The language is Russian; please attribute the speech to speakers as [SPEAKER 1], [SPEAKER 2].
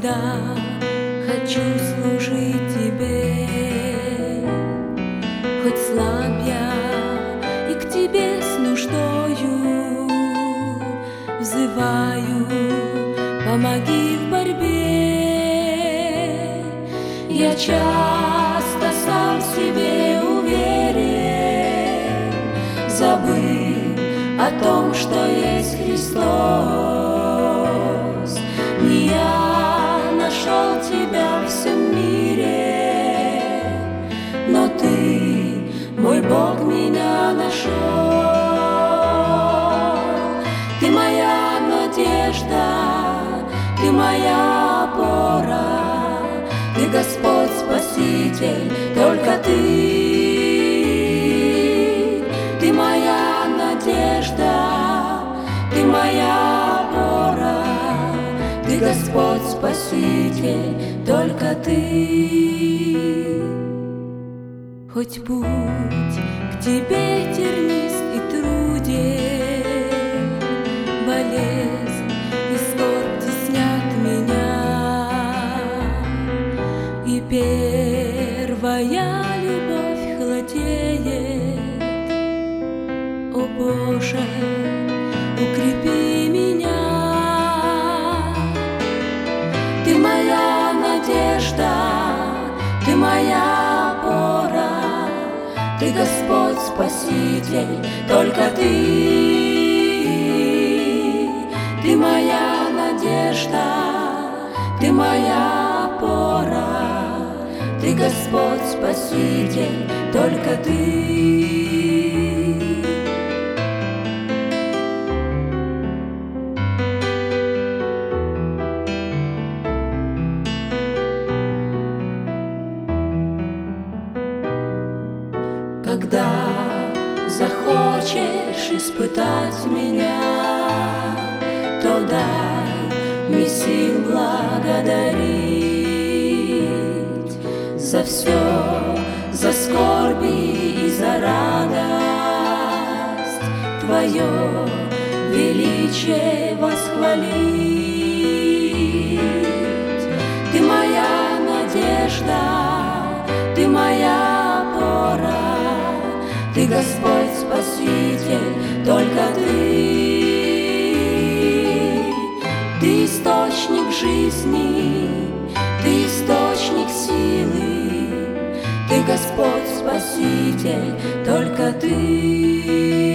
[SPEAKER 1] когда хочу служить Тебе, хоть слаб я и к Тебе с нуждою взываю, помоги в борьбе. Я часто сам в себе уверен, забыв о том, что есть Христос. Не я нашел Тебя в всем мире, но Ты, мой Бог, меня нашел. Ты моя надежда, Ты моя опора, Ты Господь Спаситель, только Ты. Ты моя надежда, Ты моя опора, Ты Господь Спаситель, только Ты. Хоть путь к Тебе тернист и труден, болезнь и скорбь теснят меня, и первая любовь холодеет. О Боже, укрепи меня. Ты моя надежда, Ты моя опора, Ты Господь Спаситель, только Ты. Ты моя надежда, Ты моя опора, Ты Господь Спаситель, только Ты. Когда захочешь испытать меня, то дай мне сил благодарить за все, за скорби и за радость, Твое величие восхвалить. Ты моя надежда, Ты моя опора, Ты Господь Спаситель, только Ты. Ты источник жизни, Ты источник силы, Ты Господь Спаситель, только Ты.